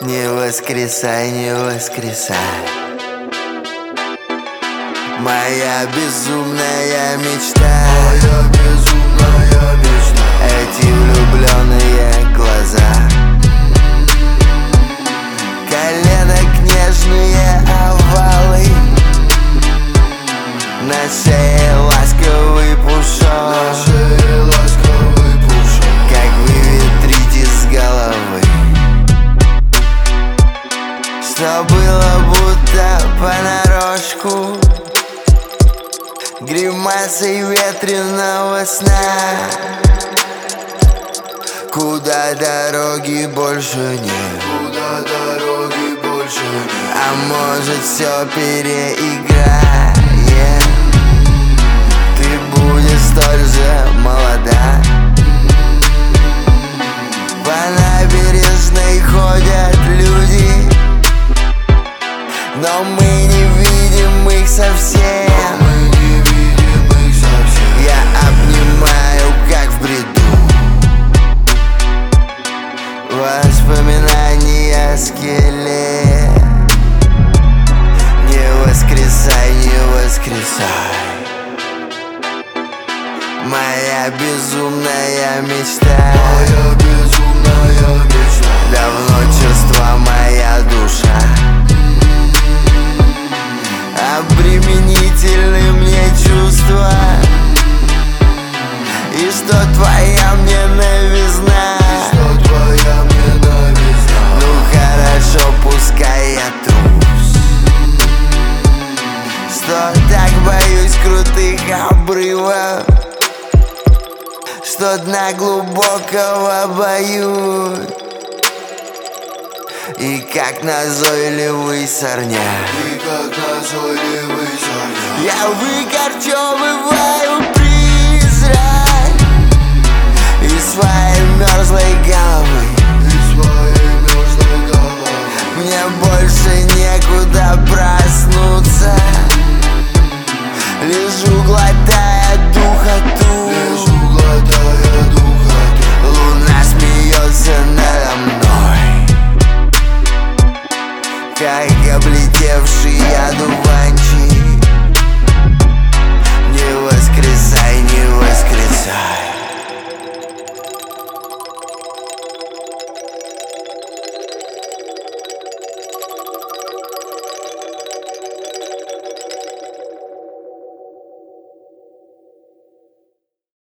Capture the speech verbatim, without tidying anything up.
Не воскресай, не воскресай. Моя безумная мечта, Моя безумная мечта. эти влюбленные глаза, коленок нежные овалы, на шее ласковый пушок, На шее ласковый пушок. как вы ветрите с головы. Что было будто понарошку, гримасой ветреного сна. Куда дороги больше нет, Куда дороги больше нет. а может все переиграет. Ты будешь столь же молода. По набережной ходят люди, но мы не видим их совсем. Мы не видим их совсем. Я обнимаю, как в бреду, воспоминания скелет. Не воскресай, не воскресай. Моя безумная мечта, Моя безумная мечта. давно чувства моя душа, обременительны мне чувства. И что твоя мне новизна, Что твоя мне новизна. ну хорошо, пускай я трус, что так боюсь крутых обрывов, что дна глубокого боюсь. И как назойливый сорняк И как назойливый сорняк я выкорчевываю призрак из своей мерзлой головы.